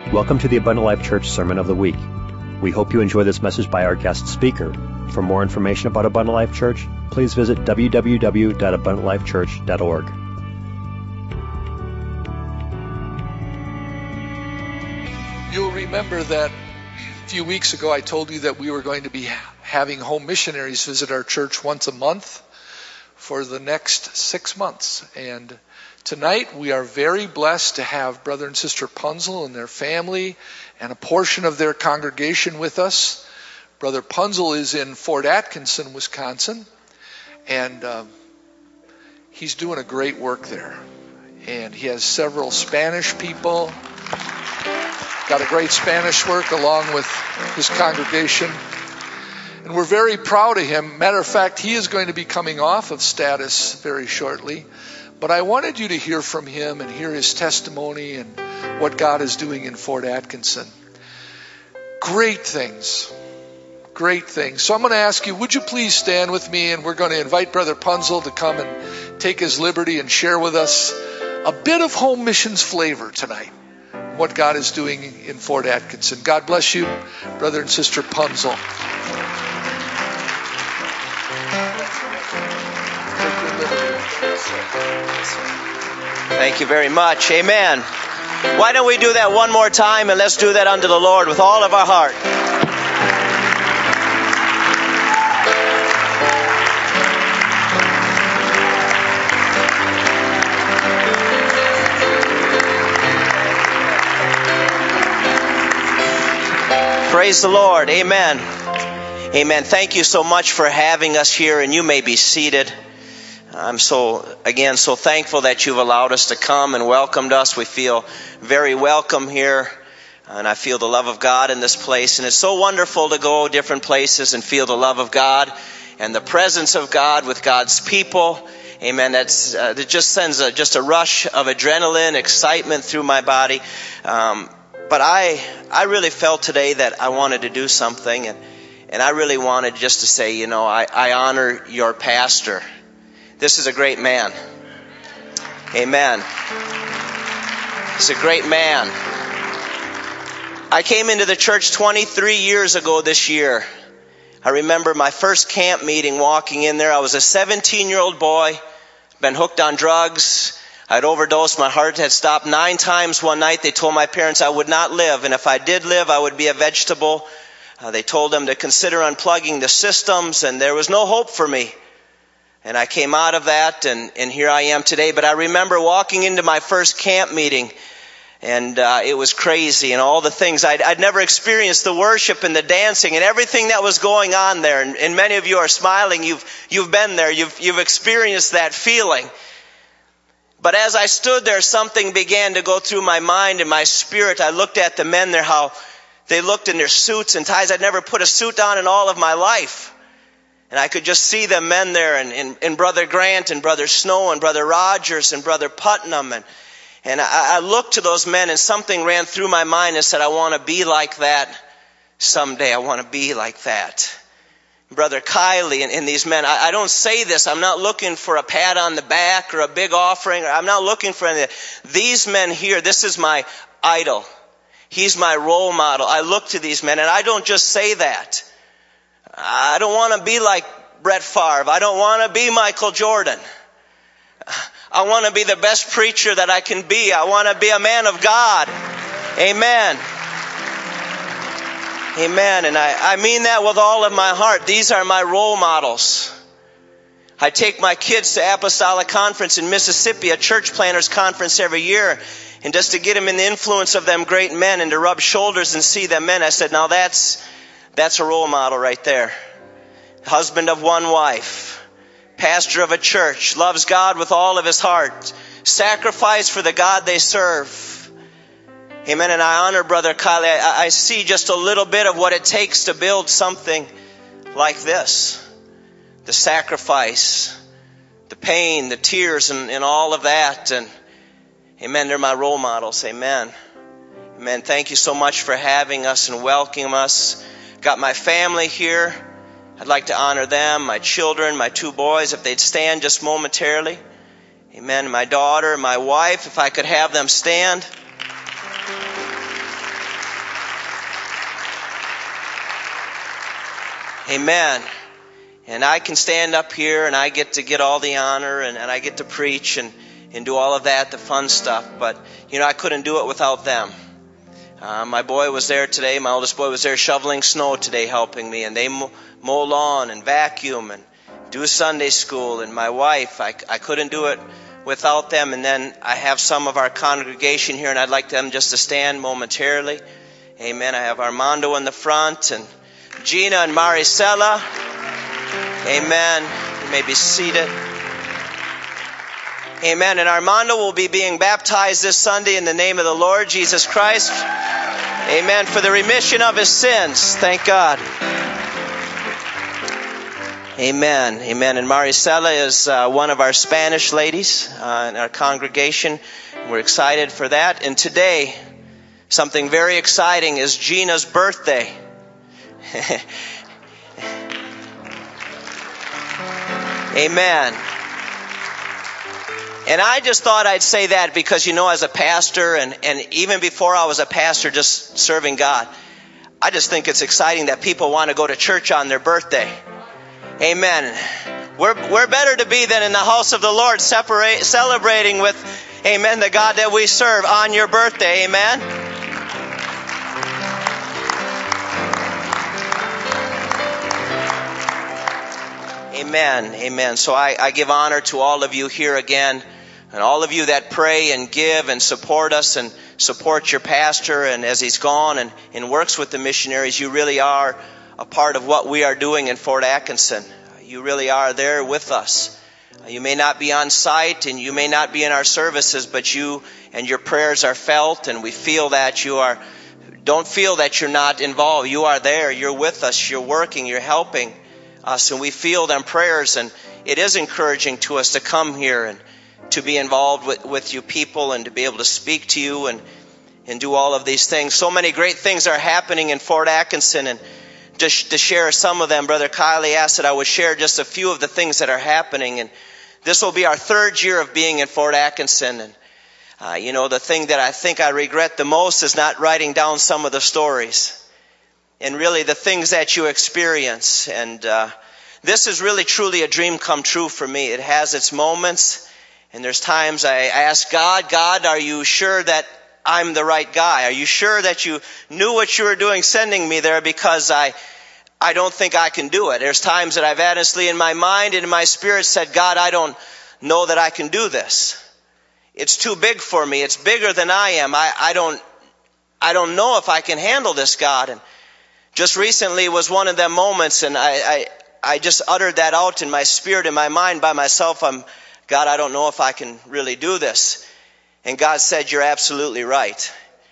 Welcome to the Abundant Life Church Sermon of the Week. We hope you enjoy this message by our guest speaker. For more information about Abundant Life Church, please visit www.abundantlifechurch.org. You'll remember that a few weeks ago I told you that we were going to be having home missionaries visit our church once a month for the next 6 months. And tonight we are very blessed to have Brother and Sister Punzel and their family and a portion of their congregation with us. Brother Punzel is in Fort Atkinson, Wisconsin, and he's doing a great work there. And he has several Spanish people, got a great Spanish work along with his congregation. And we're very proud of him. Matter of fact, he is going to be coming off of status very shortly. But I wanted you to hear from him and hear his testimony and what God is doing in Fort Atkinson. Great things. Great things. So I'm going to ask you, would you please stand with me, and we're going to invite Brother Punzel to come and take his liberty and share with us a bit of home missions flavor tonight, what God is doing in Fort Atkinson. God bless you, Brother and Sister Punzel. Thank you very much. Amen. Why don't we do that one more time, and let's do that unto the Lord with all of our heart. Praise the Lord. Amen. Amen. Thank you so much for having us here, and you may be seated. I'm so thankful that you've allowed us to come and welcomed us. We feel very welcome here, and I feel the love of God in this place. And it's so wonderful to go different places and feel the love of God and the presence of God with God's people. Amen. It just sends just a rush of adrenaline, excitement through my body. But I really felt today that I wanted to do something, and I really wanted just to say, I honor your pastor. This is a great man. Amen. He's a great man. I came into the church 23 years ago this year. I remember my first camp meeting, walking in there. I was a 17-year-old boy, been hooked on drugs. I'd overdosed. My heart had stopped 9 times one night. They told my parents I would not live, and if I did live, I would be a vegetable. They told them to consider unplugging the systems, and there was no hope for me. And I came out of that, and here I am today. But I remember walking into my first camp meeting, and it was crazy, and all the things. I'd never experienced the worship and the dancing and everything that was going on there. And many of you are smiling. You've been there. You've experienced that feeling. But as I stood there, something began to go through my mind and my spirit. I looked at the men there, how they looked in their suits and ties. I'd never put a suit on in all of my life. And I could just see the men there, and Brother Grant and Brother Snow and Brother Rogers and Brother Putnam. And I looked to those men, and something ran through my mind and said, I want to be like that someday. I want to be like that. Brother Kiley and these men, I don't say this. I'm not looking for a pat on the back or a big offering. I'm not looking for anything. These men here, this is my idol. He's my role model. I look to these men, and I don't just say that. I don't want to be like Brett Favre. I don't want to be Michael Jordan. I want to be the best preacher that I can be. I want to be a man of God. Amen. Amen. And I mean that with all of my heart. These are my role models. I take my kids to Apostolic Conference in Mississippi, a church planners conference every year. And just to get them in the influence of them great men and to rub shoulders and see them men, I said, now that's a role model right there. Husband of one wife, pastor of a church, loves God with all of his heart, sacrifice for the God they serve. Amen. And I honor Brother Kiley. I see just a little bit of what it takes to build something like this. The sacrifice, the pain, the tears, and all of that. And amen, they're my role models. Amen. Amen. Thank you so much for having us and welcoming us. Got my family here. I'd like to honor them, my children, my 2 boys, if they'd stand just momentarily. Amen. My daughter, my wife, if I could have them stand. Amen. And I can stand up here and I get to get all the honor and I get to preach and do all of that, the fun stuff. But, I couldn't do it without them. My boy was there today. My oldest boy was there shoveling snow today, helping me. And they mow lawn and vacuum and do Sunday school. And my wife, I couldn't do it without them. And then I have some of our congregation here, and I'd like them just to stand momentarily. Amen. I have Armando in the front and Gina and Maricela. Amen. You may be seated. Amen. And Armando will be being baptized this Sunday in the name of the Lord Jesus Christ. Amen. For the remission of his sins. Thank God. Amen. Amen. And Maricela is one of our Spanish ladies in our congregation. We're excited for that. And today, something very exciting is Gina's birthday. Amen. And I just thought I'd say that because, as a pastor and even before I was a pastor just serving God, I just think it's exciting that people want to go to church on their birthday. Amen. We're better to be than in the house of the Lord celebrating with, amen, the God that we serve on your birthday. Amen. Amen. Amen. So I give honor to all of you here again, and all of you that pray and give and support us and support your pastor, and as he's gone and works with the missionaries, you really are a part of what we are doing in Fort Atkinson. You really are there with us. You may not be on site and you may not be in our services, but you and your prayers are felt, and we feel that don't feel that you're not involved. You are there. You're with us. You're working. You're helping us, and we feel them prayers, and it is encouraging to us to come here and to be involved with you people and to be able to speak to you and do all of these things. So many great things are happening in Fort Atkinson, and to share some of them, Brother Kiley asked that I would share just a few of the things that are happening. And this will be our third year of being in Fort Atkinson. And, the thing that I think I regret the most is not writing down some of the stories and really the things that you experience. And this is really truly a dream come true for me. It has its moments. And there's times I ask God, are you sure that I'm the right guy? Are you sure that you knew what you were doing sending me there? Because I don't think I can do it. There's times that I've honestly in my mind and in my spirit said, God, I don't know that I can do this. It's too big for me. It's bigger than I am. I don't know if I can handle this, God. And just recently was one of them moments, and I just uttered that out in my spirit, in my mind by myself. God, I don't know if I can really do this. And God said, you're absolutely right.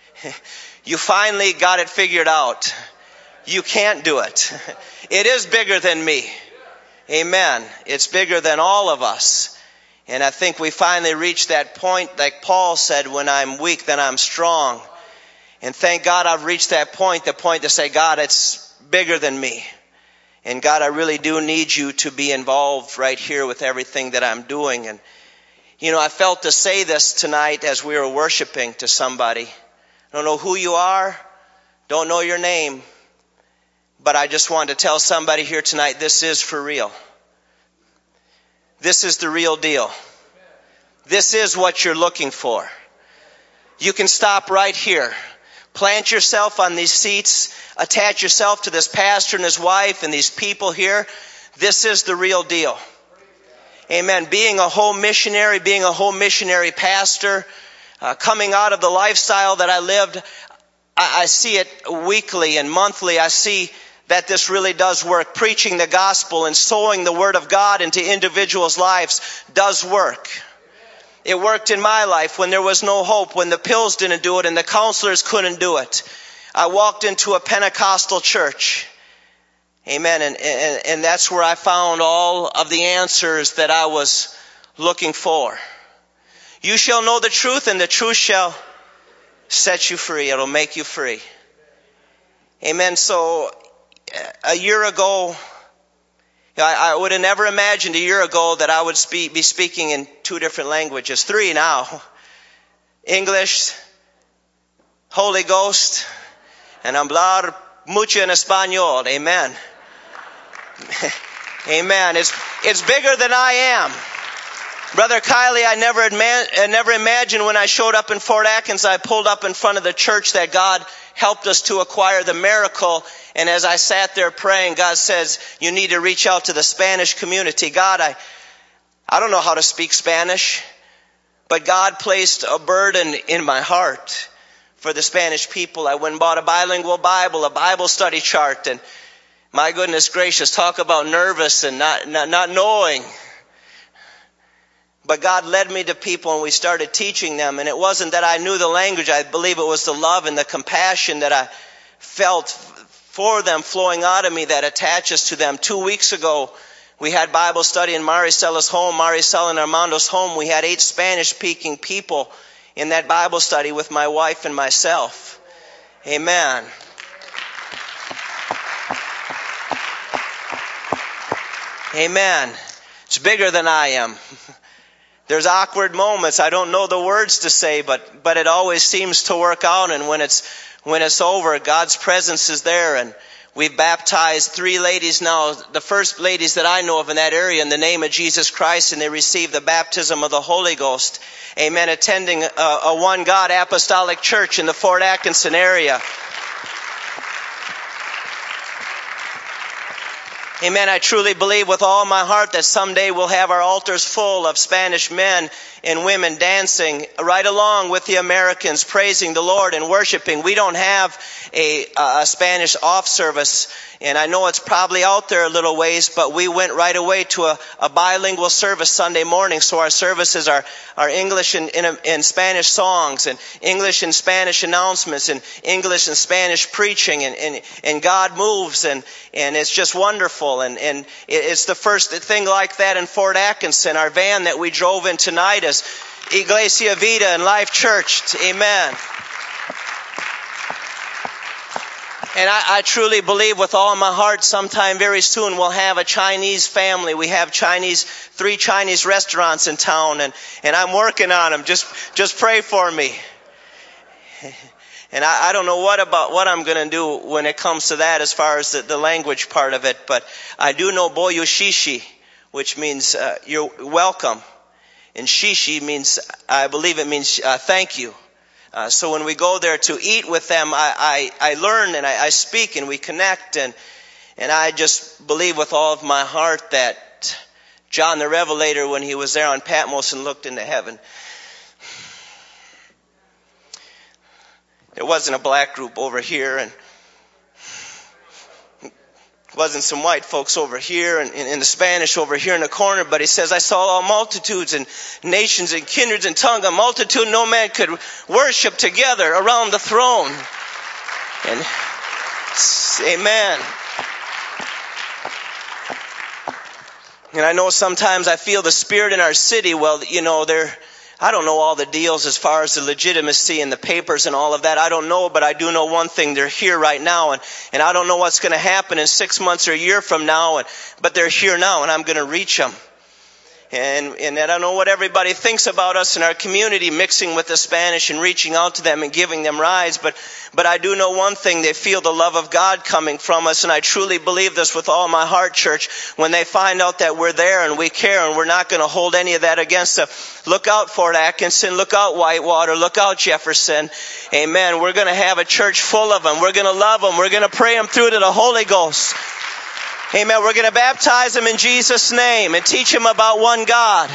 You finally got it figured out. You can't do it. It is bigger than me. Amen. It's bigger than all of us. And I think we finally reached that point, like Paul said, when I'm weak, then I'm strong. And thank God I've reached that point, the point to say, God, it's bigger than me. And God, I really do need you to be involved right here with everything that I'm doing. And I felt to say this tonight as we were worshiping to somebody. I don't know who you are, don't know your name, but I just wanted to tell somebody here tonight, this is for real. This is the real deal. This is what you're looking for. You can stop right here. Plant yourself on these seats. Attach yourself to this pastor and his wife and these people here. This is the real deal. Amen. Being a home missionary pastor, coming out of the lifestyle that I lived, I see it weekly and monthly. I see that this really does work. Preaching the gospel and sowing the word of God into individuals' lives does work. It worked in my life when there was no hope, when the pills didn't do it and the counselors couldn't do it. I walked into a Pentecostal church. Amen. And that's where I found all of the answers that I was looking for. You shall know the truth, and the truth shall set you free. It'll make you free. Amen. So a year ago, I would have never imagined a year ago that I would be speaking in 2 different languages. 3 now. English, Holy Ghost, and hablar mucho en español. Amen. Amen. It's bigger than I am. Brother Kiley, I never imagined when I showed up in Fort Atkins, I pulled up in front of the church that God helped us to acquire the miracle. And as I sat there praying, God says, you need to reach out to the Spanish community. God, I don't know how to speak Spanish, but God placed a burden in my heart for the Spanish people. I went and bought a bilingual Bible, a Bible study chart, and my goodness gracious, talk about nervous and not knowing. But God led me to people and we started teaching them. And it wasn't that I knew the language. I believe it was the love and the compassion that I felt for them flowing out of me that attaches to them. 2 weeks ago, we had Bible study in Maricella's home, Maricela and Armando's home. We had 8 Spanish-speaking people in that Bible study with my wife and myself. Amen. Amen. It's bigger than I am. There's awkward moments. I don't know the words to say, but it always seems to work out. And when it's over, God's presence is there. And we've baptized 3 ladies now, the first ladies that I know of in that area, in the name of Jesus Christ, and they received the baptism of the Holy Ghost. Amen. Attending a One God Apostolic Church in the Fort Atkinson area. Amen. I truly believe with all my heart that someday we'll have our altars full of Spanish men and women dancing right along with the Americans, praising the Lord and worshiping. We don't have a Spanish off service, and I know it's probably out there a little ways, but we went right away to a bilingual service Sunday morning. So our services are English and Spanish songs, and English and Spanish announcements, and English and Spanish preaching, and God moves, and it's just wonderful. And it's the first thing like that in Fort Atkinson. Our van that we drove in tonight is Iglesia Vida and Life Church. Amen. And I truly believe with all my heart sometime very soon we'll have a Chinese family. We have 3 Chinese restaurants in town, and I'm working on them. Just pray for me. And I don't know what I'm going to do when it comes to that as far as the language part of it, but I do know Boyo Shishi, which means you're welcome. And Shishi means, I believe it means thank you. So when we go there to eat with them, I learn and I speak and we connect, and I just believe with all of my heart that John the Revelator, when he was there on Patmos and looked into heaven, there wasn't a black group over here, and wasn't some white folks over here, and the Spanish over here in the corner, but he says, I saw all multitudes and nations and kindreds and tongues, a multitude no man could worship together around the throne. And amen. And I know sometimes I feel the spirit in our city, well, you know, I don't know all the deals as far as the legitimacy and the papers and all of that. I don't know, but I do know one thing. They're here right now, and I don't know what's going to happen in 6 months or a year from now, but they're here now, and I'm going to reach them. And I don't know what everybody thinks about us in our community mixing with the Spanish and reaching out to them and giving them rides, but I do know one thing. They feel the love of God coming from us, and I truly believe this with all my heart, church. When they find out that we're there and we care and we're not going to hold any of that against them, look out Fort Atkinson, look out Whitewater, look out Jefferson. Amen. We're going to have a church full of them. We're going to love them. We're going to pray them through to the Holy Ghost. Amen. We're going to baptize them in Jesus' name and teach them about one God.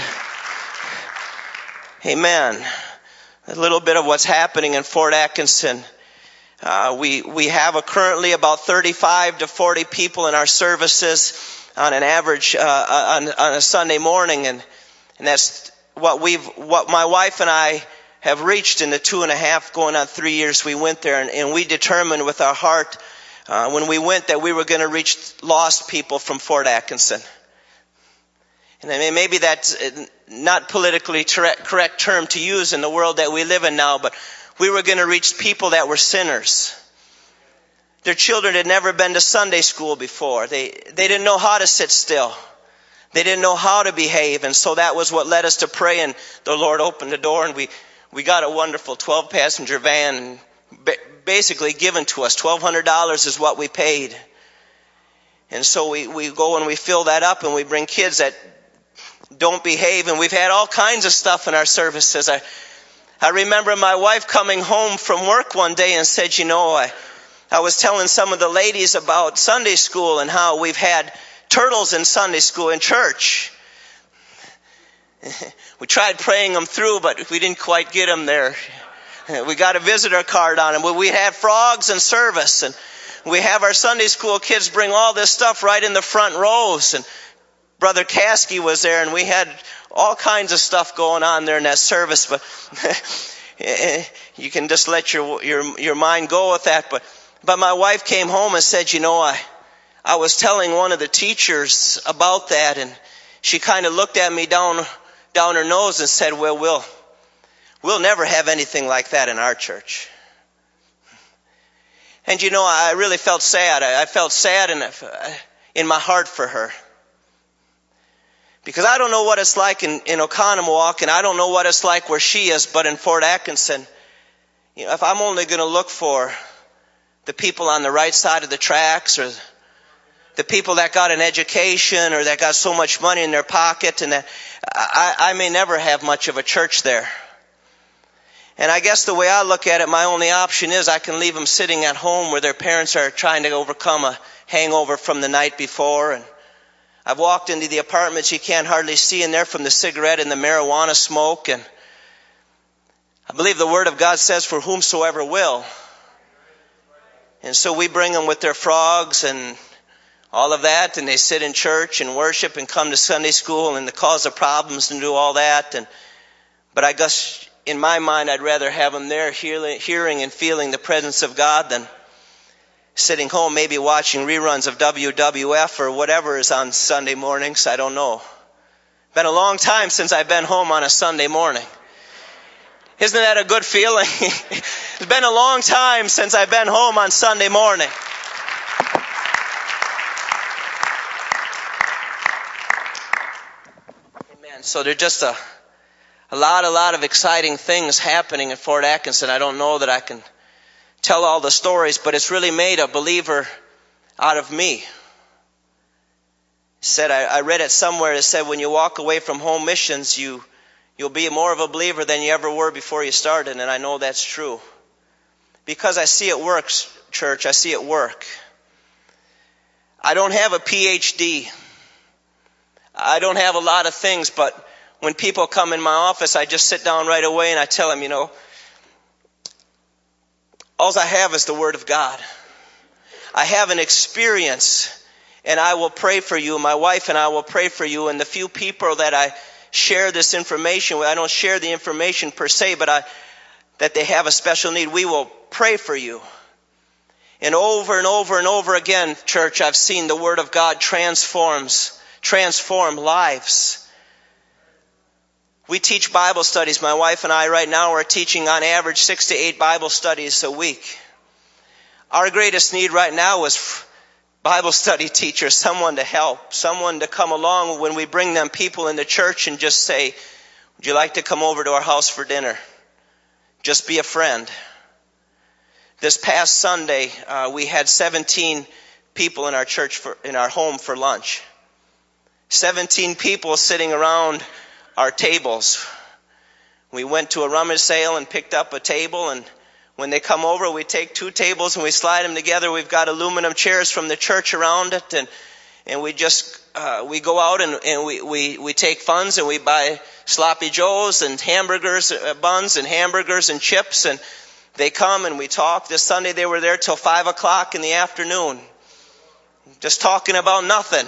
Amen. A little bit of what's happening in Fort Atkinson. We have currently about 35 to 40 people in our services on an average on a Sunday morning, and that's what my wife and I have reached in the 2.5 going on 3 years we went there, and we determined with our heart when we went that we were going to reach lost people from Fort Atkinson. And I mean, maybe that's not politically correct term to use in the world that we live in now, but we were going to reach people that were sinners. Their children had never been to Sunday school before. They didn't know how to sit still. They didn't know how to behave, and so that was what led us to pray, and the Lord opened the door, and we got a wonderful 12-passenger van basically given to us. $1,200 is what we paid. And so we go and we fill that up, and we bring kids that don't behave, and we've had all kinds of stuff in our services. I remember my wife coming home from work one day and said, I was telling some of the ladies about Sunday school and how we've had turtles in Sunday school in church. We tried praying them through, but we didn't quite get them there. We got a visitor card on them. We had frogs in service, and we have our Sunday school kids bring all this stuff right in the front rows. And Brother Caskey was there, and we had all kinds of stuff going on there in that service. But you can just let your mind go with that. But my wife came home and said, I was telling one of the teachers about that, and she kind of looked at me down her nose and said, well, we'll never have anything like that in our church. And I really felt sad. I felt sad in my heart for her. Because I don't know what it's like in Oconomowoc, and I don't know what it's like where she is, but in Fort Atkinson, if I'm only going to look for the people on the right side of the tracks, or the people that got an education, or that got so much money in their pocket, and that I may never have much of a church there. And I guess the way I look at it, my only option is I can leave them sitting at home where their parents are trying to overcome a hangover from the night before. And I've walked into the apartments, you can't hardly see in there from the cigarette and the marijuana smoke. And I believe the Word of God says, for whomsoever will. And so we bring them with their frogs and all of that, and they sit in church and worship and come to Sunday school and cause the problems and do all that. But I guess in my mind, I'd rather have them there hearing and feeling the presence of God than sitting home maybe watching reruns of WWF or whatever is on Sunday mornings. I don't know. Been a long time since I've been home on a Sunday morning. Isn't that a good feeling? It's been a long time since I've been home on Sunday morning. Amen. So there's just a lot of exciting things happening in Fort Atkinson. I don't know that I can tell all the stories, but it's really made a believer out of me. I read it somewhere. It said when you walk away from home missions, you'll be more of a believer than you ever were before you started, and I know that's true. Because I see it work, church. I see it work. I don't have a PhD. I don't have a lot of things, but when people come in my office, I just sit down right away and I tell them, all I have is the Word of God. I have an experience, and I will pray for you. My wife and I will pray for you. And the few people that I share this information with, I don't share the information per se, but that they have a special need, we will pray for you. And over and over and over again, church, I've seen the Word of God transform lives. We teach Bible studies. My wife and I right now are teaching on average 6 to 8 Bible studies a week. Our greatest need right now is Bible study teachers, someone to help, someone to come along when we bring them people in the church and just say, would you like to come over to our house for dinner? Just be a friend. This past Sunday, we had 17 people in our church, in our home for lunch. 17 people sitting around our tables. We went to a rummage sale and picked up a table, and when they come over, we take 2 tables and we slide them together. We've got aluminum chairs from the church around it, and we just we go out and we take funds and we buy sloppy joes and hamburgers, buns and hamburgers and chips, and they come and we talk. This Sunday they were there till 5 o'clock in the afternoon, just talking about nothing.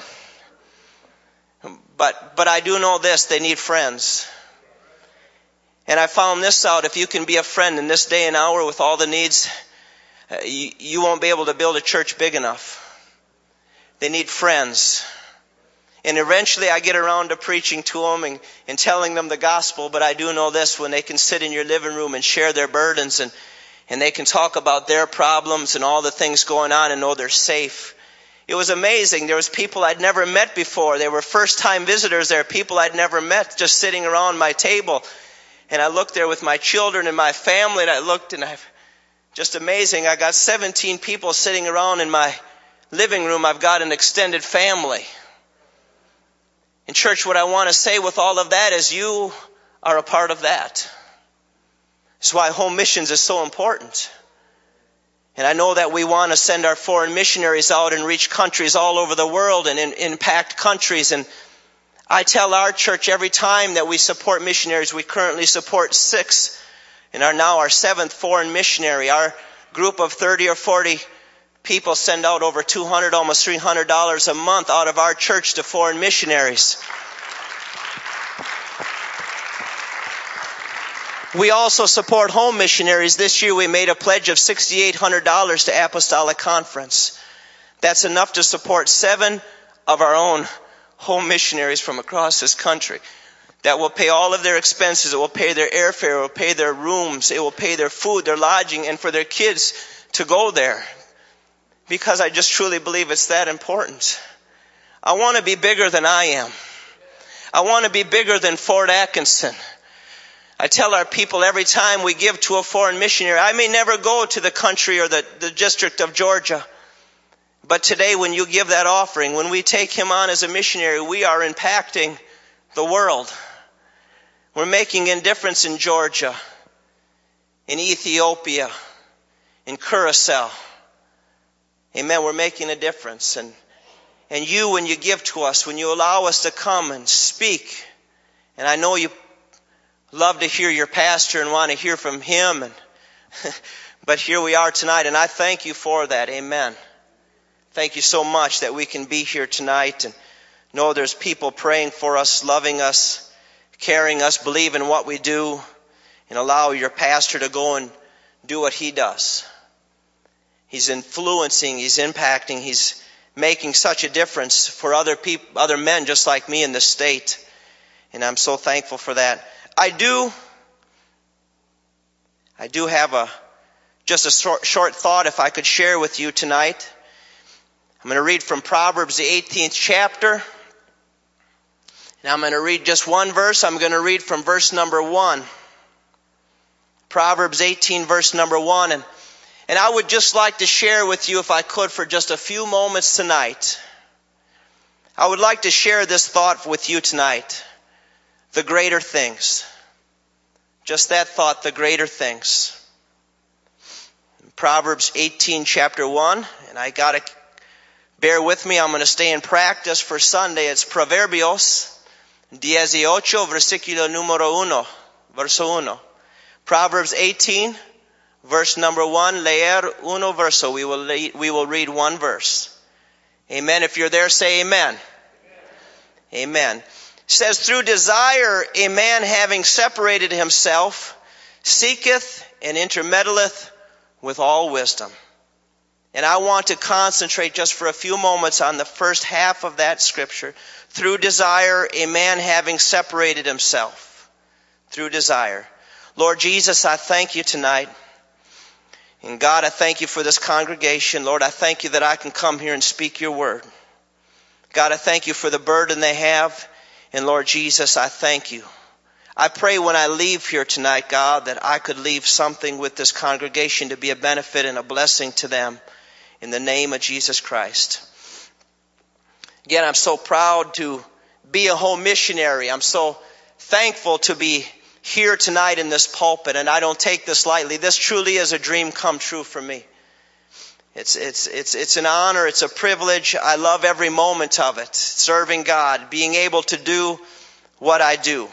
But I do know this, they need friends. And I found this out, if you can be a friend in this day and hour with all the needs, you won't be able to build a church big enough. They need friends. And eventually I get around to preaching to them and telling them the gospel, but I do know this, when they can sit in your living room and share their burdens and they can talk about their problems and all the things going on and know they're safe. It was amazing. There was people I'd never met before. They were first-time visitors there, people I'd never met, just sitting around my table. And I looked there with my children and my family, and I looked, and just amazing. I got 17 people sitting around in my living room, I've got an extended family. In church, what I want to say with all of that is you are a part of that. That's why home missions is so important. And I know that we want to send our foreign missionaries out and reach countries all over the world and impact countries. And I tell our church every time that we support missionaries, we currently support 6 and are now our 7th foreign missionary. Our group of 30 or 40 people send out over $200, almost $300 a month out of our church to foreign missionaries. We also support home missionaries. This year we made a pledge of $6,800 to Apostolic Conference. That's enough to support 7 of our own home missionaries from across this country. That will pay all of their expenses. It will pay their airfare. It will pay their rooms. It will pay their food, their lodging, and for their kids to go there. Because I just truly believe it's that important. I want to be bigger than I am. I want to be bigger than Fort Atkinson. I tell our people every time we give to a foreign missionary, I may never go to the country or the district of Georgia. But today when you give that offering, when we take him on as a missionary, we are impacting the world. We're making a difference in Georgia, in Ethiopia, in Curacao. Amen. We're making a difference. And you, when you give to us, when you allow us to come and speak, and I know you love to hear your pastor and want to hear from him, but here we are tonight, and I thank you for that. Amen. Thank you so much that we can be here tonight and know there's people praying for us, loving us, caring us, believe in what we do, and allow your pastor to go and do what he does. He's influencing, he's impacting, he's making such a difference for other people, other men just like me in the state. And I'm so thankful for that. I do have just a short thought if I could share with you tonight. I'm going to read from Proverbs, the 18th chapter. And I'm going to read just one verse. I'm going to read from verse number 1. Proverbs 18, verse number 1. And I would just like to share with you, if I could, for just a few moments tonight. I would like to share this thought with you tonight. The greater things. Just that thought, the greater things. Proverbs 18, chapter 1. And I got to bear with me. I'm going to stay in practice for Sunday. It's Proverbios 18, versículo número 1. Verso 1. Proverbs 18, verse number 1. Leer uno verso. We will read one verse. Amen. If you're there, say amen. Amen. It says, through desire a man having separated himself seeketh and intermeddleth with all wisdom. And I want to concentrate just for a few moments on the first half of that scripture. Through desire a man having separated himself. Through desire. Lord Jesus, I thank you tonight. And God, I thank you for this congregation. Lord, I thank you that I can come here and speak your word. God, I thank you for the burden they have. And Lord Jesus, I thank you. I pray when I leave here tonight, God, that I could leave something with this congregation to be a benefit and a blessing to them. In the name of Jesus Christ. Again, I'm so proud to be a home missionary. I'm so thankful to be here tonight in this pulpit, and I don't take this lightly. This truly is a dream come true for me. It's an honor. It's a privilege. I love every moment of it. Serving God, being able to do what I do.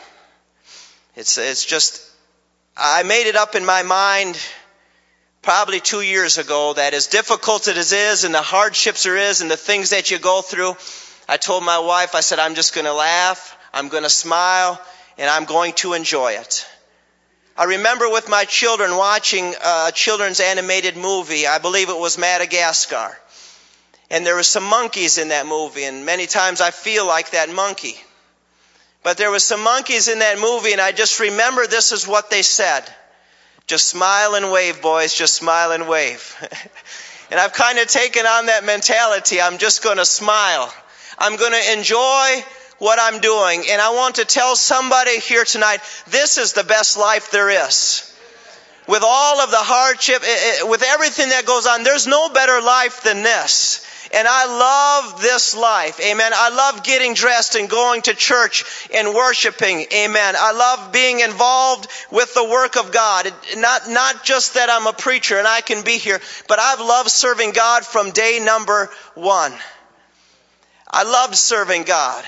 It's just, I made it up in my mind probably 2 years ago that as difficult as it is and the hardships there is and the things that you go through, I told my wife, I said, I'm just going to laugh, I'm going to smile, and I'm going to enjoy it. I remember with my children watching a children's animated movie. I believe it was Madagascar. And there were some monkeys in that movie, and many times I feel like that monkey. But there were some monkeys in that movie, and I just remember this is what they said. Just smile and wave, boys. Just smile and wave. And I've kind of taken on that mentality. I'm just going to smile. I'm going to enjoy what I'm doing. And I want to tell somebody here tonight, this is the best life there is. With all of the hardship, with everything that goes on, there's no better life than this. And I love this life. Amen. I love getting dressed and going to church and worshiping. Amen. I love being involved with the work of God. Not just that I'm a preacher and I can be here, but I've loved serving God from day number one. I loved serving God.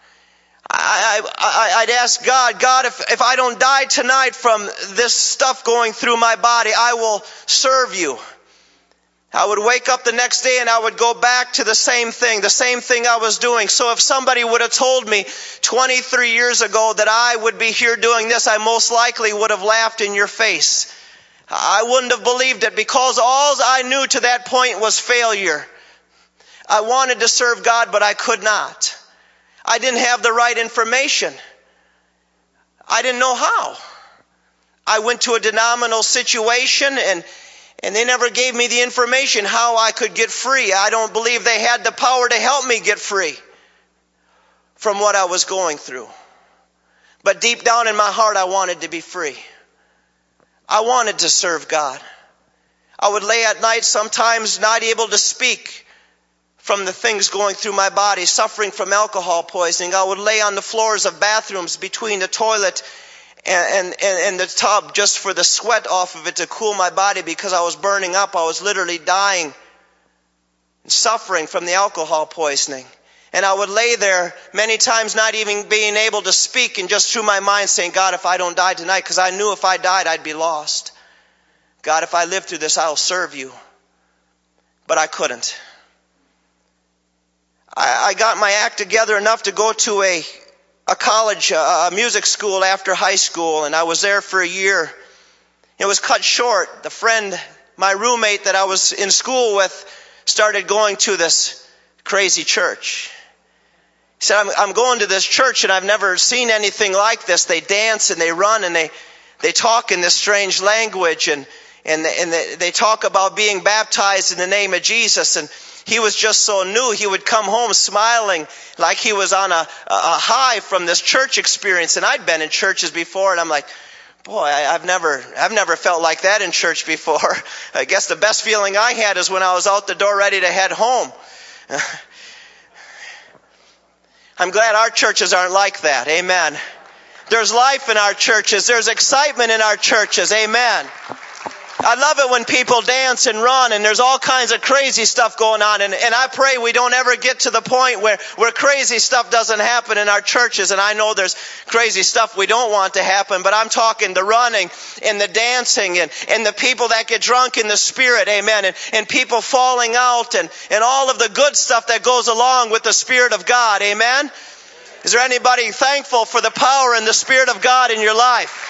I'd ask God, if I don't die tonight from this stuff going through my body, I will serve you. I would wake up the next day and I would go back to the same thing I was doing. So if somebody would have told me 23 years ago that I would be here doing this, I most likely would have laughed in your face. I wouldn't have believed it, because all I knew to that point was failure. I wanted to serve God, but I could not. I didn't have the right information. I didn't know how. I went to a denominational situation and they never gave me the information how I could get free. I don't believe they had the power to help me get free from what I was going through. But deep down in my heart, I wanted to be free. I wanted to serve God. I would lay at night sometimes not able to speak from the things going through my body, suffering from alcohol poisoning. I would lay on the floors of bathrooms between the toilet and the tub just for the sweat off of it to cool my body, because I was burning up. I was literally dying and suffering from the alcohol poisoning. And I would lay there many times not even being able to speak, and just through my mind saying, God, if I don't die tonight, because I knew if I died I'd be lost. God, if I live through this, I'll serve you. But I couldn't. I got my act together enough to go to a college, a music school after high school, and I was there for a year. It was cut short. My roommate that I was in school with, started going to this crazy church. He said, I'm going to this church and I've never seen anything like this. They dance and they run and they talk in this strange language, and they talk about being baptized in the name of Jesus. And he was just so new. He would come home smiling like he was on a high from this church experience. And I'd been in churches before, and I'm like, boy, I've never felt like that in church before. I guess the best feeling I had is when I was out the door ready to head home. I'm glad our churches aren't like that. Amen. There's life in our churches. There's excitement in our churches. Amen. I love it when people dance and run, and there's all kinds of crazy stuff going on. And I pray we don't ever get to the point where crazy stuff doesn't happen in our churches. And I know there's crazy stuff we don't want to happen, but I'm talking the running and the dancing and the people that get drunk in the Spirit, amen, and people falling out and all of the good stuff that goes along with the Spirit of God, amen. Is there anybody thankful for the power and the Spirit of God in your life?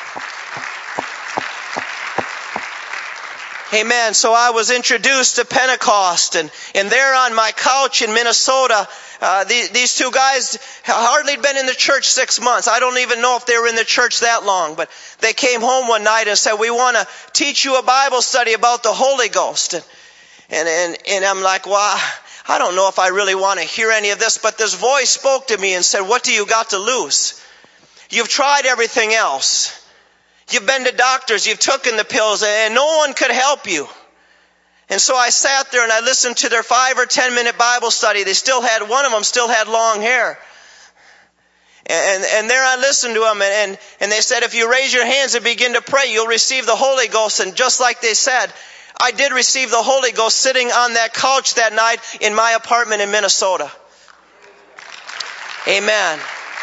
Amen. So I was introduced to Pentecost, and there on my couch in Minnesota, these two guys hardly been in the church 6 months. I don't even know if they were in the church that long, but they came home one night and said, we want to teach you a Bible study about the Holy Ghost. And I'm like, well, I don't know if I really want to hear any of this, but this voice spoke to me and said, what do you got to lose? You've tried everything else. You've been to doctors, you've taken the pills, and no one could help you. And so I sat there and I listened to their 5 or 10 minute Bible study. One of them still had long hair. And there I listened to them, and they said, if you raise your hands and begin to pray, you'll receive the Holy Ghost. And just like they said, I did receive the Holy Ghost sitting on that couch that night in my apartment in Minnesota. Amen.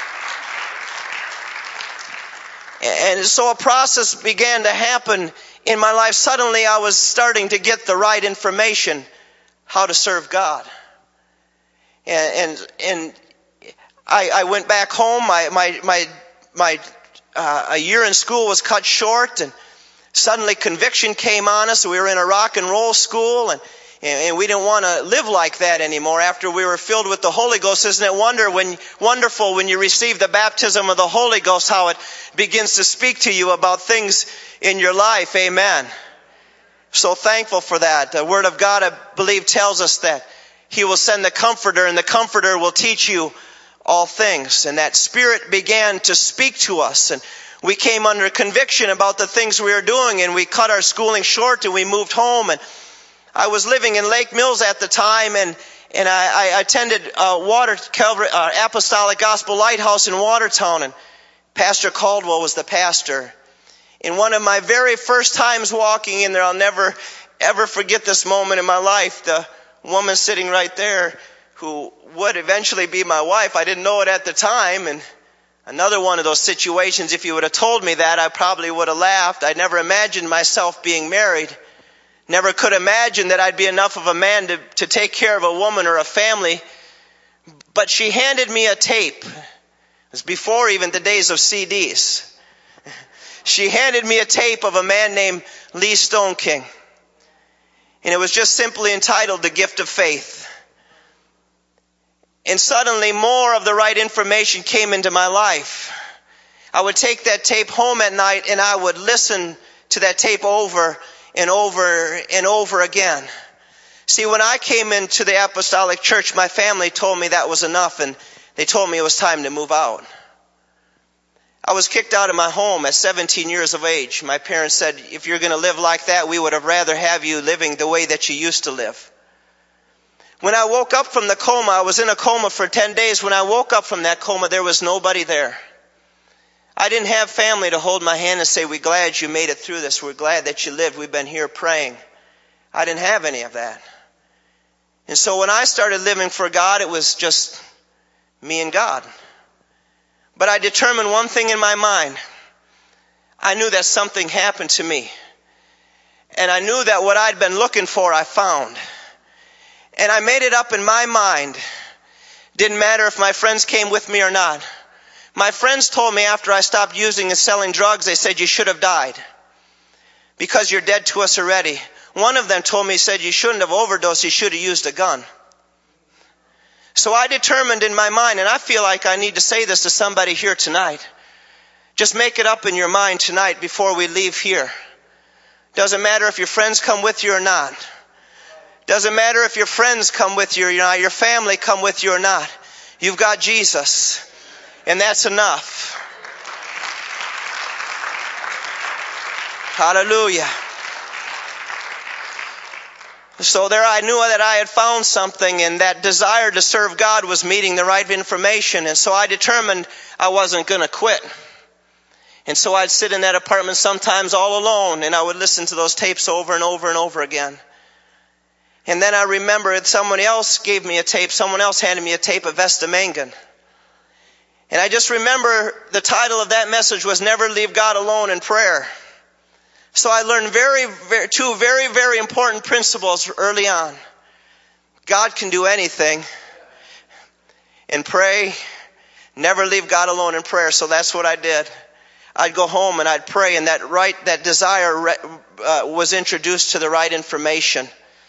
And so a process began to happen in my life. Suddenly I was starting to get the right information how to serve God. And I went back home. A year in school was cut short, and suddenly conviction came on us. We were in a rock and roll school, and we didn't want to live like that anymore after we were filled with the Holy Ghost. Isn't it wonderful when you receive the baptism of the Holy Ghost, how it begins to speak to you about things in your life? Amen. So thankful for that. The Word of God, I believe, tells us that He will send the Comforter, and the Comforter will teach you all things. And that Spirit began to speak to us, and we came under conviction about the things we were doing, and we cut our schooling short and we moved home. And I was living in Lake Mills at the time, and And I attended Apostolic Gospel Lighthouse in Watertown, and Pastor Caldwell was the pastor. In one of my very first times walking in there, I'll never ever forget this moment in my life. The woman sitting right there who would eventually be my wife, I didn't know it at the time, and another one of those situations, if you would have told me that, I probably would have laughed. I never imagined myself being married. Never could imagine that I'd be enough of a man to take care of a woman or a family. But she handed me a tape. It was before even the days of CDs. She handed me a tape of a man named Lee Stoneking. And it was just simply entitled The Gift of Faith. And suddenly more of the right information came into my life. I would take that tape home at night and I would listen to that tape over and over and over again. See, when I came into the Apostolic Church, my family told me that was enough, and they told me it was time to move out. I was kicked out of my home at 17 years of age. My parents said, if you're going to live like that, we would have rather have you living the way that you used to live. When I woke up from the coma, I was in a coma for 10 days. When I woke up from that coma, there was nobody there. I didn't have family to hold my hand and say, we're glad you made it through this. We're glad that you lived. We've been here praying. I didn't have any of that. And so when I started living for God, it was just me and God. But I determined one thing in my mind. I knew that something happened to me. And I knew that what I'd been looking for, I found. And I made it up in my mind. Didn't matter if my friends came with me or not. My friends told me after I stopped using and selling drugs, they said, you should have died because you're dead to us already. One of them told me, he said, you shouldn't have overdosed, you should have used a gun. So I determined in my mind, and I feel like I need to say this to somebody here tonight. Just make it up in your mind tonight before we leave here. Doesn't matter if your friends come with you or not. Doesn't matter if your friends come with you or not, your family come with you or not. You've got Jesus. And that's enough. Hallelujah. So there I knew that I had found something, and that desire to serve God was meeting the right information. And so I determined I wasn't going to quit. And so I'd sit in that apartment sometimes all alone, and I would listen to those tapes over and over and over again. And then I remembered someone else gave me a tape. Someone else handed me a tape of Vesta Mangun. And I just remember the title of that message was Never Leave God Alone in Prayer. So I learned two very important principles early on. God can do anything. And pray. Never leave God alone in prayer. So that's what I did. I'd go home and I'd pray, and that desire was introduced to the right information.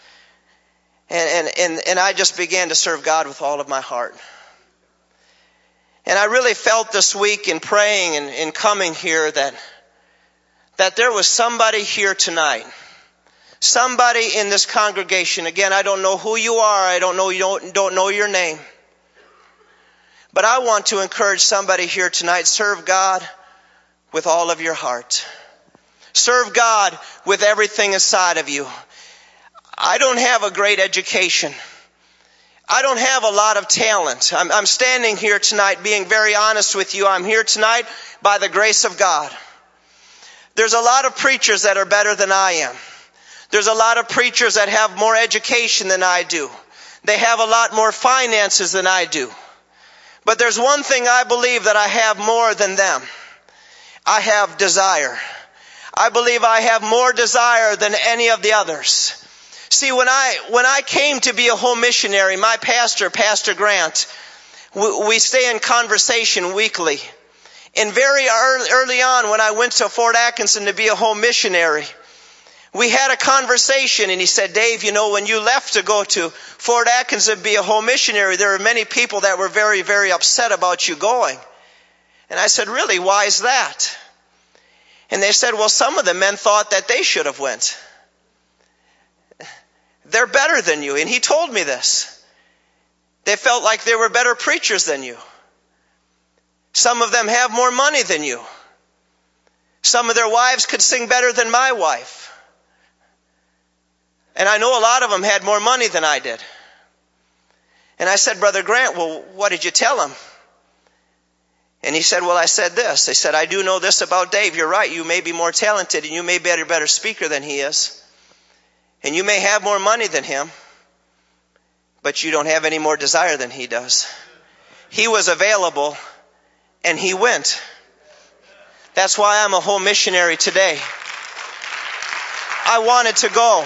And I just began to serve God with all of my heart. And I really felt this week in praying and in coming here that there was somebody here tonight. Somebody in this congregation. Again, I don't know who you are. I don't know your name. But I want to encourage somebody here tonight. Serve God with all of your heart. Serve God with everything inside of you. I don't have a great education. I don't have a lot of talent. I'm standing here tonight being very honest with you. I'm here tonight by the grace of God. There's a lot of preachers that are better than I am. There's a lot of preachers that have more education than I do. They have a lot more finances than I do. But there's one thing I believe that I have more than them. I have desire. I believe I have more desire than any of the others. See, when I came to be a home missionary, my pastor, Pastor Grant, we stay in conversation weekly. And very early on, when I went to Fort Atkinson to be a home missionary, we had a conversation, and he said, Dave, when you left to go to Fort Atkinson and be a home missionary, there were many people that were very, very upset about you going. And I said, really, why is that? And they said, well, some of the men thought that they should have went. They're better than you. And he told me this. They felt like they were better preachers than you. Some of them have more money than you. Some of their wives could sing better than my wife. And I know a lot of them had more money than I did. And I said, Brother Grant, well, what did you tell him? And he said, well, I said this. I said, I do know this about Dave. You're right. You may be more talented and you may be a better speaker than he is. And you may have more money than him. But you don't have any more desire than he does. He was available and he went. That's why I'm a home missionary today. I wanted to go.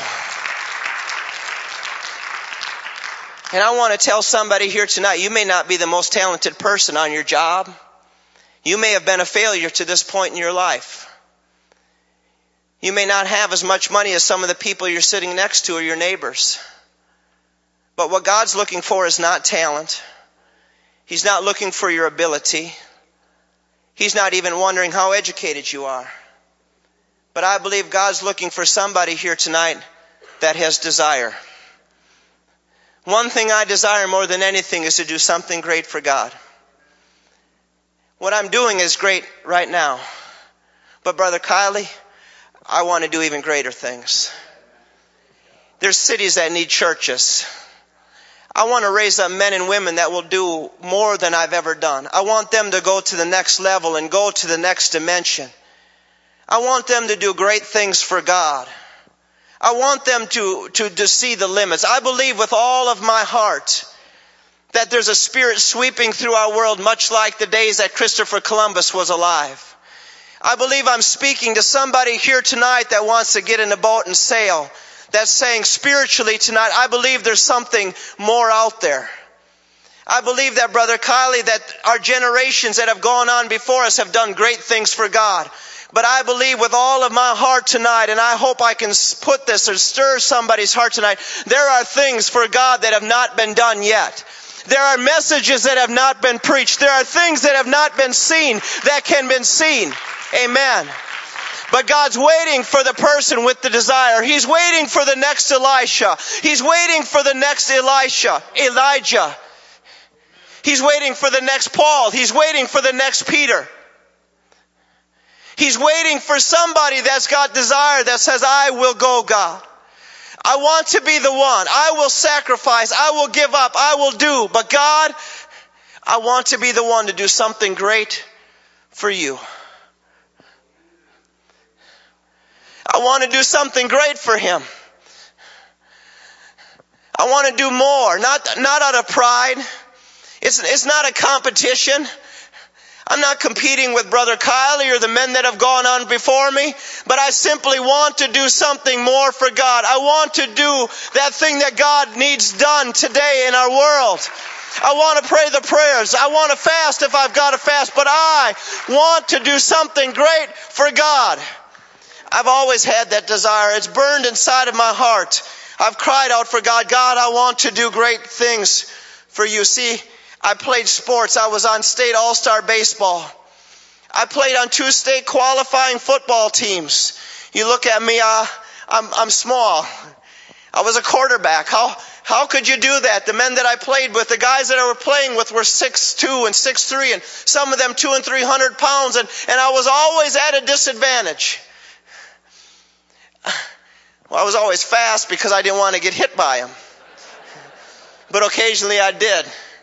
And I want to tell somebody here tonight, you may not be the most talented person on your job. You may have been a failure to this point in your life. You may not have as much money as some of the people you're sitting next to or your neighbors. But what God's looking for is not talent. He's not looking for your ability. He's not even wondering how educated you are. But I believe God's looking for somebody here tonight that has desire. One thing I desire more than anything is to do something great for God. What I'm doing is great right now. But Brother Kiley, I want to do even greater things. There's cities that need churches. I want to raise up men and women that will do more than I've ever done. I want them to go to the next level and go to the next dimension. I want them to do great things for God. I want them to see the limits. I believe with all of my heart that there's a spirit sweeping through our world much like the days that Christopher Columbus was alive. I believe I'm speaking to somebody here tonight that wants to get in a boat and sail. That's saying spiritually tonight, I believe there's something more out there. I believe that, Brother Kiley, that our generations that have gone on before us have done great things for God. But I believe with all of my heart tonight, and I hope I can put this or stir somebody's heart tonight, there are things for God that have not been done yet. There are messages that have not been preached. There are things that have not been seen that can be seen. Amen. But God's waiting for the person with the desire. He's waiting for the next Elisha. He's waiting for the next Elijah. He's waiting for the next Paul. He's waiting for the next Peter. He's waiting for somebody that's got desire that says, I will go, God. I want to be the one. I will sacrifice. I will give up. I will do. But God, I want to be the one to do something great for you. I want to do something great for Him. I want to do more. Not out of pride. It's not a competition. I'm not competing with Brother Kiley or the men that have gone on before me, but I simply want to do something more for God. I want to do that thing that God needs done today in our world. I want to pray the prayers. I want to fast if I've got to fast, but I want to do something great for God. I've always had that desire. It's burned inside of my heart. I've cried out for God. God, I want to do great things for you. See, I played sports. I was on state all-star baseball. I played on 2 state qualifying football teams. You look at me, I'm small. I was a quarterback. How could you do that? The men that I played with, the guys that I were playing with were 6'2" and 6'3", and some of them 200 and 300 pounds, and I was always at a disadvantage. Well, I was always fast because I didn't want to get hit by them. But occasionally I did.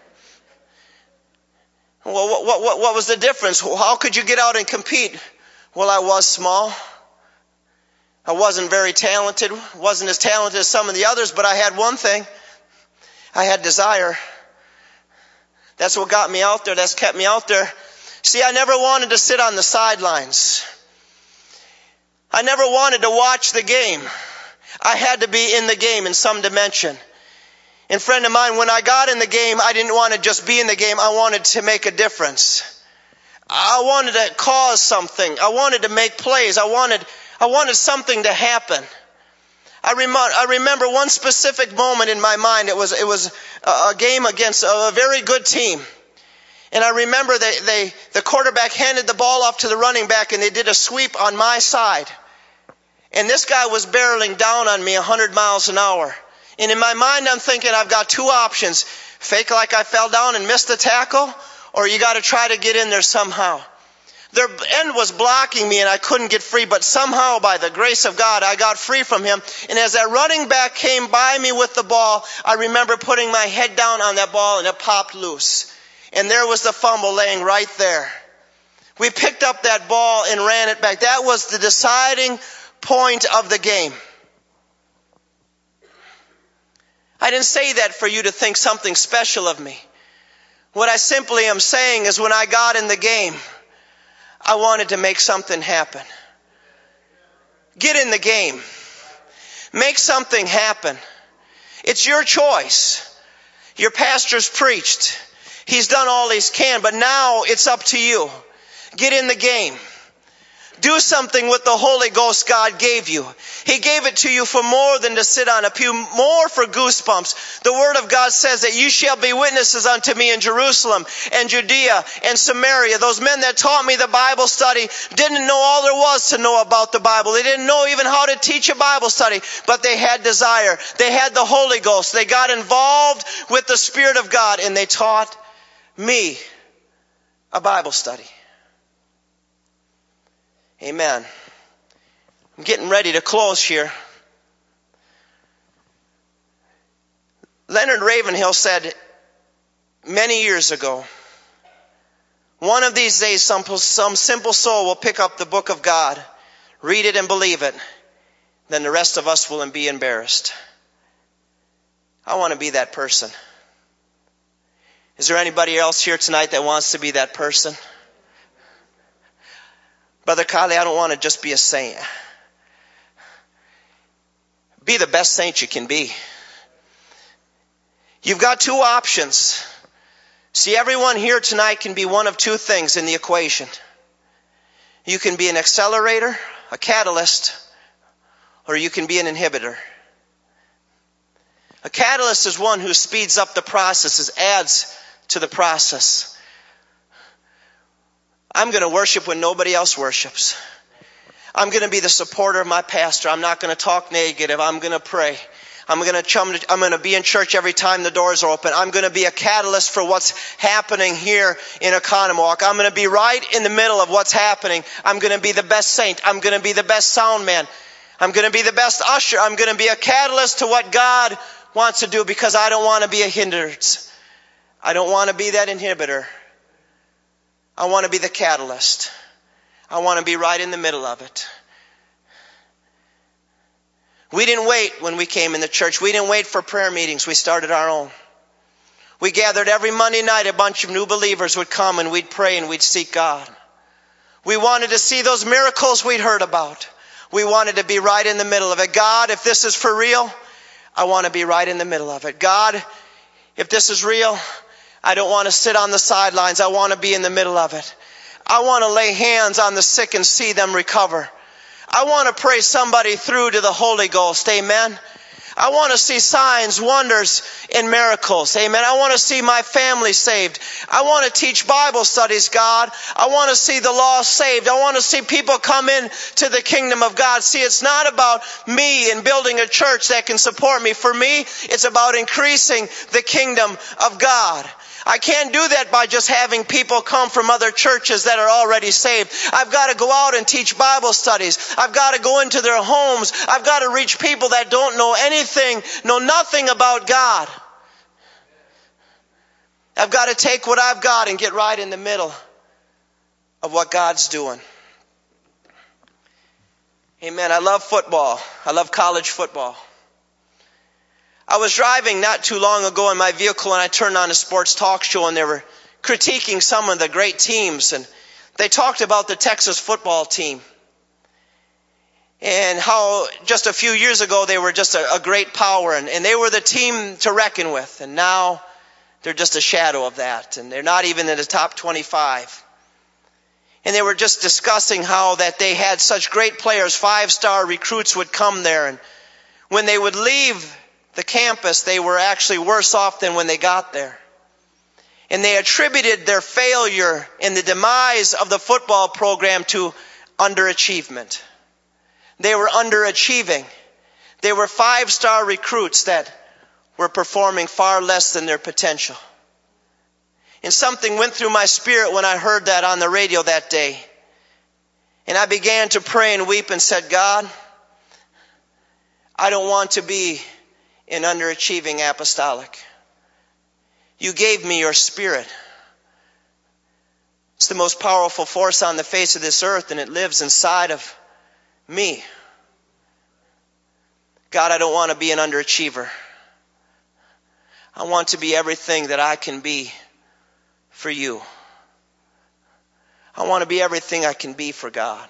Well, what was the difference? How could you get out and compete? Well, I was small. I wasn't very talented. Wasn't as talented as some of the others, but I had one thing. I had desire. That's what got me out there. That's kept me out there. See, I never wanted to sit on the sidelines. I never wanted to watch the game. I had to be in the game in some dimension. And friend of mine, when I got in the game, I didn't want to just be in the game. I wanted to make a difference. I wanted to cause something. I wanted to make plays. I wanted something to happen. I remember one specific moment in my mind. It was a game against a very good team. And I remember the quarterback handed the ball off to the running back and they did a sweep on my side. And this guy was barreling down on me 100 miles an hour. And in my mind, I'm thinking I've got 2 options. Fake like I fell down and missed the tackle, or you got to try to get in there somehow. Their end was blocking me and I couldn't get free, but somehow by the grace of God, I got free from him. And as that running back came by me with the ball, I remember putting my head down on that ball and it popped loose. And there was the fumble laying right there. We picked up that ball and ran it back. That was the deciding point of the game. I didn't say that for you to think something special of me. What I simply am saying is when I got in the game, I wanted to make something happen. Get in the game. Make something happen. It's your choice. Your pastor's preached. He's done all he can, but now it's up to you. Get in the game. Do something with the Holy Ghost God gave you. He gave it to you for more than to sit on a pew, more for goosebumps. The Word of God says that you shall be witnesses unto me in Jerusalem and Judea and Samaria. Those men that taught me the Bible study didn't know all there was to know about the Bible. They didn't know even how to teach a Bible study, but they had desire. They had the Holy Ghost. They got involved with the Spirit of God and they taught me a Bible study. Amen. I'm getting ready to close here. Leonard Ravenhill said many years ago, one of these days some simple soul will pick up the book of God, read it and believe it, then the rest of us will be embarrassed. I want to be that person. Is there anybody else here tonight that wants to be that person? Brother Kylie, I don't want to just be a saint. Be the best saint you can be. You've got two options. See, everyone here tonight can be one of two things in the equation. You can be an accelerator, a catalyst, or you can be an inhibitor. A catalyst is one who speeds up the processes, adds to the process. I'm going to worship when nobody else worships. I'm going to be the supporter of my pastor. I'm not going to talk negative. I'm going to pray. I'm going to be in church every time the doors are open. I'm going to be a catalyst for what's happening here in Oconomowoc. I'm going to be right in the middle of what's happening. I'm going to be the best saint. I'm going to be the best sound man. I'm going to be the best usher. I'm going to be a catalyst to what God wants to do because I don't want to be a hindrance. I don't want to be that inhibitor. I want to be the catalyst. I want to be right in the middle of it. We didn't wait when we came in the church. We didn't wait for prayer meetings. We started our own. We gathered every Monday night. A bunch of new believers would come and we'd pray and we'd seek God. We wanted to see those miracles we'd heard about. We wanted to be right in the middle of it. God, if this is for real, I want to be right in the middle of it. God, if this is real, I don't want to sit on the sidelines. I want to be in the middle of it. I want to lay hands on the sick and see them recover. I want to pray somebody through to the Holy Ghost. Amen. I want to see signs, wonders, and miracles. Amen. I want to see my family saved. I want to teach Bible studies, God. I want to see the lost saved. I want to see people come in to the kingdom of God. See, it's not about me and building a church that can support me. For me, it's about increasing the kingdom of God. I can't do that by just having people come from other churches that are already saved. I've got to go out and teach Bible studies. I've got to go into their homes. I've got to reach people that don't know anything, know nothing about God. I've got to take what I've got and get right in the middle of what God's doing. Amen. I love football. I love college football. I was driving not too long ago in my vehicle and I turned on a sports talk show and they were critiquing some of the great teams and they talked about the Texas football team and how just a few years ago they were just a great power and they were the team to reckon with, and now they're just a shadow of that and they're not even in the top 25. And they were just discussing how that they had such great players, 5-star recruits would come there, and when they would leave the campus, they were actually worse off than when they got there. And they attributed their failure in the demise of the football program to underachievement. They were underachieving. They were 5-star recruits that were performing far less than their potential. And something went through my spirit when I heard that on the radio that day. And I began to pray and weep and said, God, I don't want to be an underachieving apostolic. You gave me your Spirit. It's the most powerful force on the face of this earth, and it lives inside of me. God, I don't want to be an underachiever. I want to be everything that I can be for you. I want to be everything I can be for God.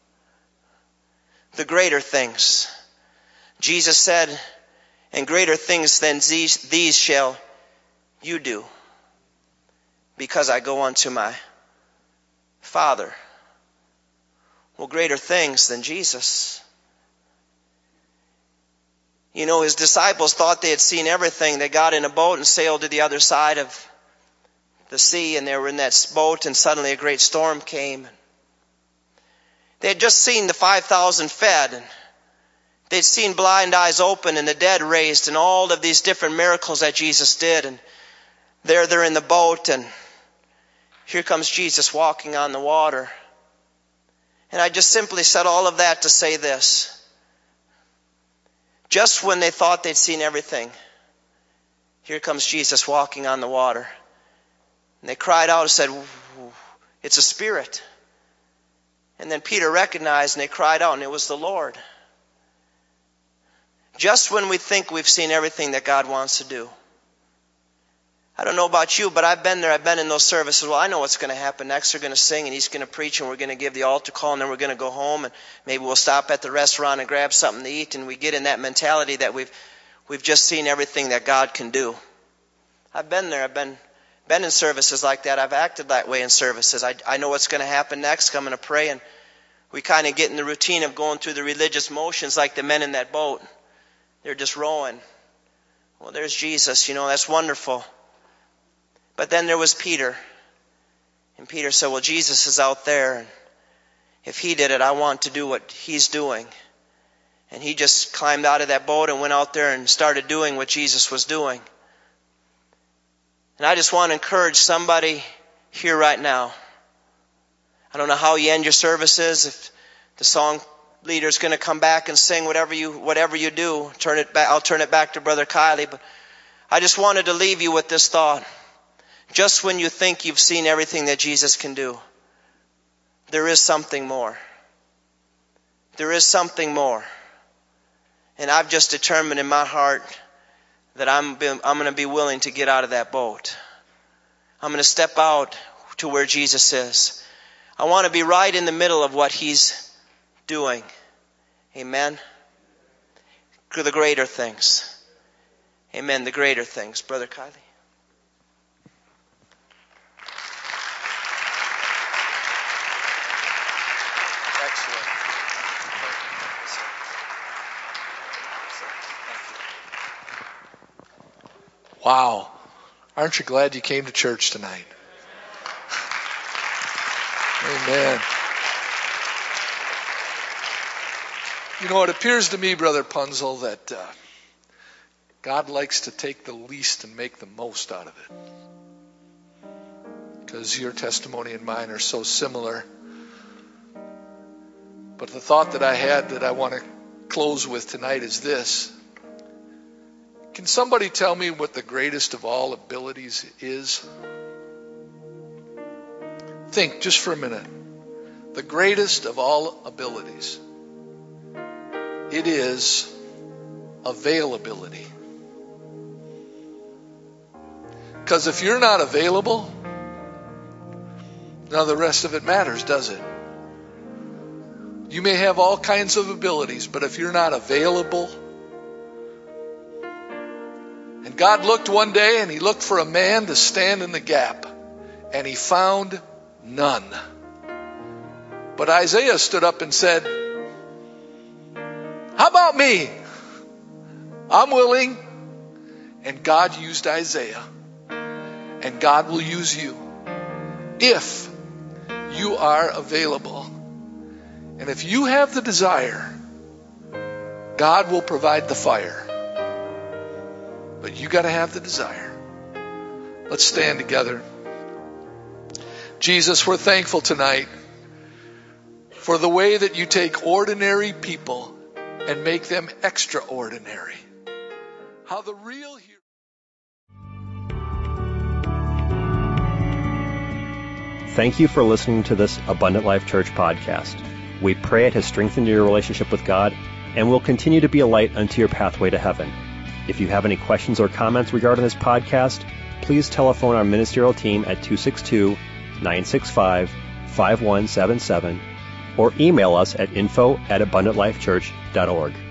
The greater things. Jesus said, and greater things than these shall you do, because I go unto my Father. Well, greater things than Jesus. You know, his disciples thought they had seen everything. They got in a boat and sailed to the other side of the sea, and they were in that boat, and suddenly a great storm came. They had just seen the 5,000 fed, and they'd seen blind eyes open and the dead raised, and all of these different miracles that Jesus did. And they're in the boat, and here comes Jesus walking on the water. And I just simply said all of that to say this. Just when they thought they'd seen everything, here comes Jesus walking on the water. And they cried out and said, it's a spirit. And then Peter recognized, and they cried out, and it was the Lord. Just when we think we've seen everything that God wants to do. I don't know about you, but I've been there. I've been in those services. Well, I know what's going to happen next. They're going to sing, and he's going to preach, and we're going to give the altar call, and then we're going to go home, and maybe we'll stop at the restaurant and grab something to eat, and we get in that mentality that we've just seen everything that God can do. I've been there. I've been in services like that. I've acted that way in services. I know what's going to happen next. I'm going to pray, and we kind of get in the routine of going through the religious motions like the men in that boat. They're just rowing. Well, there's Jesus. That's wonderful. But then there was Peter. And Peter said, well, Jesus is out there. And if he did it, I want to do what he's doing. And he just climbed out of that boat and went out there and started doing what Jesus was doing. And I just want to encourage somebody here right now. I don't know how you end your services. If the song leader's going to come back and sing whatever you do, I'll turn it back to Brother Kiley. But I just wanted to leave you with this thought. Just when you think you've seen everything that Jesus can do, there is something more. There is something more. And I've just determined in my heart that I'm going to be willing to get out of that boat. I'm going to step out to where Jesus is. I want to be right in the middle of what he's doing. Amen. To the greater things. Amen. The greater things. Brother Kiley. Wow. Aren't you glad you came to church tonight? Amen. It appears to me, Brother Punzel, that God likes to take the least and make the most out of it. Because your testimony and mine are so similar. But the thought that I had that I want to close with tonight is this. Can somebody tell me what the greatest of all abilities is? Think just for a minute. The greatest of all abilities. It is availability. Because if you're not available, none of the rest of it matters, does it? You may have all kinds of abilities, but if you're not available. And God looked one day and he looked for a man to stand in the gap. And he found none. But Isaiah stood up and said, how about me? I'm willing. And God used Isaiah. And God will use you if you are available. And if you have the desire, God will provide the fire. But you got to have the desire. Let's stand together. Jesus, we're thankful tonight for the way that you take ordinary people and make them extraordinary. How the real hero... Thank you for listening to this Abundant Life Church podcast. We pray it has strengthened your relationship with God and will continue to be a light unto your pathway to heaven. If you have any questions or comments regarding this podcast, please telephone our ministerial team at 262-965-5177 or email us at info@abundantlifechurch.org.